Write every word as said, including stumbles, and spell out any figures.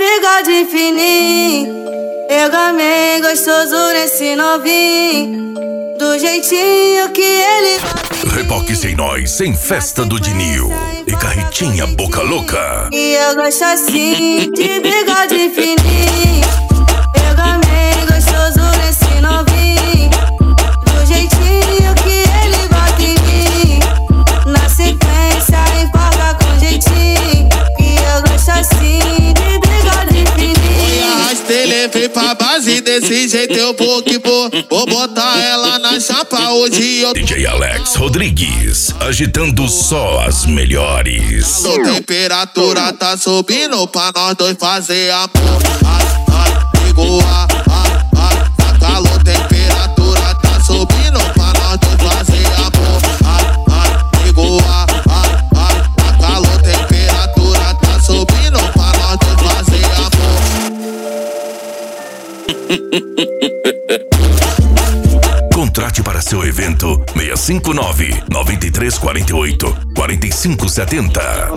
bigode fininho. Eu gamei gostoso nesse novinho, do jeitinho que ele gosta. Reboque sem nós, sem festa do Dinil e carretinha boca louca. E eu gosto assim, de bigode fininho. Eu gamei gostoso nesse novinho, do jeitinho que ele bota em mim. Na sequência empolga com jeitinho. E eu gosto assim, de bigode fininho. Arrastei, levei pra base, desse jeito eu vou que vou. Vou botar ela na chapa hoje eu... D J Alex Rodrigues, agitando só as melhores. A temperatura tá subindo pra nós dois fazer amor. Ai, ai, ligou a, ai, ai, tá calor, temperatura tá subindo pra nós dois fazer amor. Ai, ai, ligou a, ai, ai, tá calor, temperatura tá subindo pra nós dois fazer amor. Contrate para seu evento seis cinco nove, nove três quatro oito, quatro cinco sete zero.